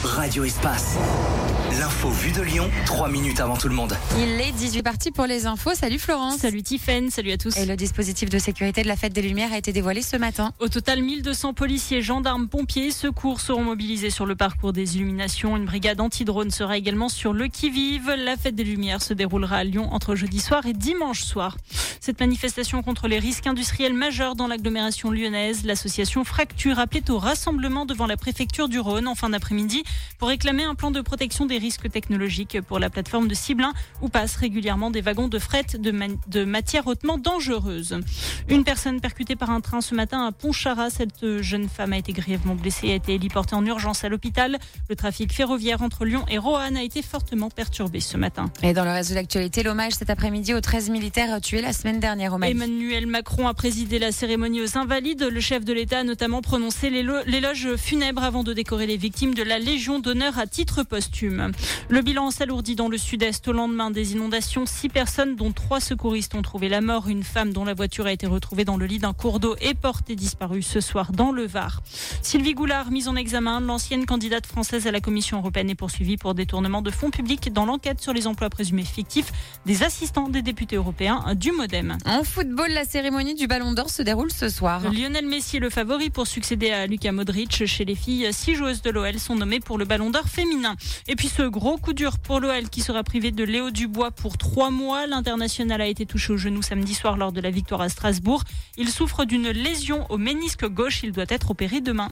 Radio Espace. L'info vue de Lyon, 3 minutes avant tout le monde. Il est 18 parti pour les infos. Salut Florence. Salut Tiffaine, salut à tous. Et le dispositif de sécurité de la Fête des Lumières a été dévoilé ce matin. Au total, 1200 policiers, gendarmes, pompiers, secours seront mobilisés sur le parcours des illuminations. Une brigade anti-drone sera également sur le qui-vive. La Fête des Lumières se déroulera à Lyon entre jeudi soir et dimanche soir. Cette manifestation contre les risques industriels majeurs dans l'agglomération lyonnaise, l'association Fracture appelait au rassemblement devant la préfecture du Rhône en fin d'après-midi pour réclamer un plan de protection des risques technologiques pour la plateforme de Ciblin où passent régulièrement des wagons de fret de matières hautement dangereuses. Une personne percutée par un train ce matin à Pontcharrat. Cette jeune femme a été grièvement blessée et a été héliportée en urgence à l'hôpital. Le trafic ferroviaire entre Lyon et Roanne a été fortement perturbé ce matin. Et dans le reste de l'actualité, l'hommage cet après-midi aux 13 militaires tués la semaine dernière au Mali. Emmanuel Macron a présidé la cérémonie aux Invalides. Le chef de l'État a notamment prononcé l'éloge funèbre avant de décorer les victimes de la Légion d'honneur à titre posthume. Le bilan s'alourdit dans le sud-est au lendemain des inondations. 6 personnes, dont 3 secouristes, ont trouvé la mort. Une femme dont la voiture a été retrouvée dans le lit d'un cours d'eau est portée disparue ce soir dans le Var. Sylvie Goulard, mise en examen, l'ancienne candidate française à la Commission européenne, est poursuivie pour détournement de fonds publics dans l'enquête sur les emplois présumés fictifs des assistants des députés européens du Modem. En football, la cérémonie du Ballon d'Or se déroule ce soir. Lionel Messi est le favori pour succéder à Luka Modric. Chez les filles, 6 joueuses de l'OL sont nommées pour le Ballon d'Or féminin. Et puis ce gros coup dur pour l'OL qui sera privé de Léo Dubois pour 3 mois. L'international a été touché au genou samedi soir lors de la victoire à Strasbourg. Il souffre d'une lésion au ménisque gauche. Il doit être opéré demain.